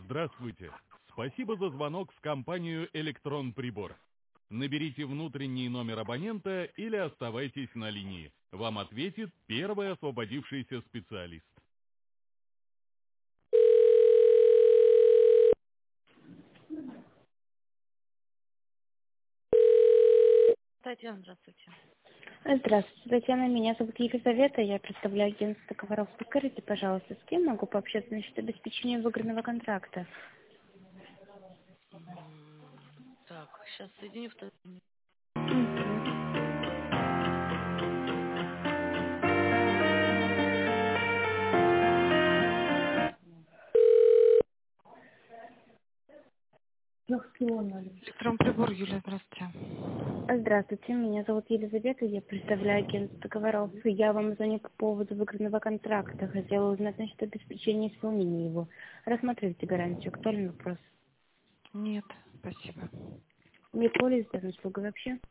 Здравствуйте. Спасибо за звонок в компанию «Электрон Прибор». Наберите внутренний номер абонента или оставайтесь на линии. Вам ответит первый освободившийся специалист. Татьяна, здравствуйте. Здравствуйте, Татьяна. Меня зовут Елизавета. Я представляю агентство договоров. Подскажите, пожалуйста, с кем могу пообщаться насчет обеспечения выгодного контракта? Так, сейчас соединю. Мгм. Электрон прибор, Юлия, здравствуйте. Здравствуйте, меня зовут Елизавета. Я представляю агентство договоров. Я вам звоню по поводу выгодного контракта. Хотела узнать насчет обеспечения исполнения его. Рассматривайте гарантию. Актуальный вопрос. Нет, спасибо. Не пользуетесь данной услугой вообще?